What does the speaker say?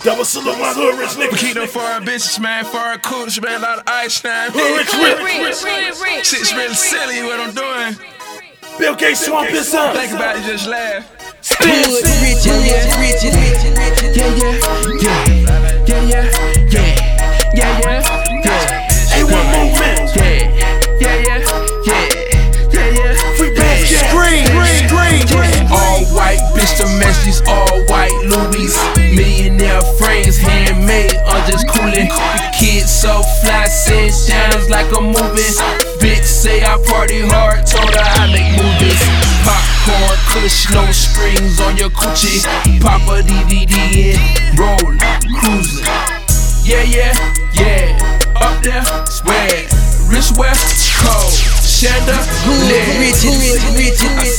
Double salute my hood rich niggas. We keep them foreign bitches, man. Foreign cools, man. A lot of ice now. Hood rich. Shit's really silly what I'm doing. Bill Gates swamp this up. Think about it, just laugh. Hood rich, Hey, one movement. Free basket. Green. All white, bitch, the messages, all white Louis. Millionaire frames, handmade, I'm just coolin'. Kids so fly, sit downs like a movie. Bitch say I party hard, told her I make movies. Popcorn, kush, no springs on your coochie. Pop a DVD in, roll, cruising. Yeah. Up there, swear, wrist west, cold. Shanda, hood rich. I